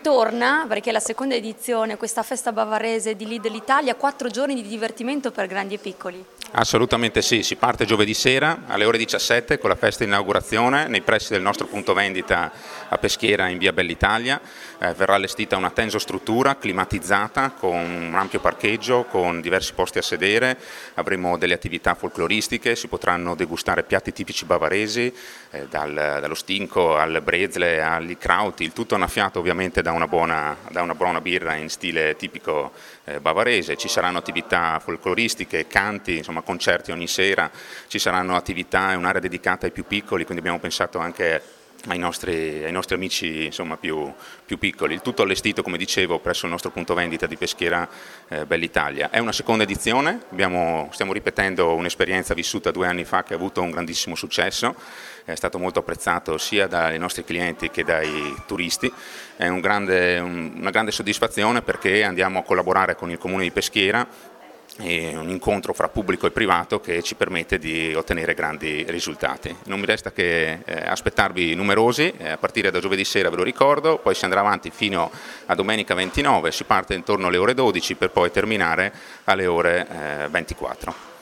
ritorna, perché è la seconda edizione, questa festa bavarese di Lidl Italia, 4 giorni di divertimento per grandi e piccoli. Assolutamente sì, si parte giovedì sera alle ore 17 con la festa di inaugurazione nei pressi del nostro punto vendita a Peschiera in via Bell'Italia. Verrà allestita una tensostruttura climatizzata con un ampio parcheggio, con diversi posti a sedere, avremo delle attività folcloristiche, si potranno degustare piatti tipici bavaresi, dallo stinco al brezle agli krauti, il tutto annaffiato ovviamente da una buona birra in stile tipico bavarese. Ci saranno attività folcloristiche, canti, insomma concerti ogni sera, ci saranno attività e un'area dedicata ai più piccoli, quindi abbiamo pensato anche ai nostri amici insomma, più piccoli. Il tutto allestito, come dicevo, presso il nostro punto vendita di Peschiera Bell'Italia. È una seconda edizione, stiamo ripetendo un'esperienza vissuta 2 anni fa che ha avuto un grandissimo successo, è stato molto apprezzato sia dai nostri clienti che dai turisti. È una grande soddisfazione perché andiamo a collaborare con il Comune di Peschiera, e un incontro fra pubblico e privato che ci permette di ottenere grandi risultati. Non mi resta che aspettarvi numerosi, a partire da giovedì sera ve lo ricordo, poi si andrà avanti fino a domenica 29, si parte intorno alle ore 12 per poi terminare alle ore 24.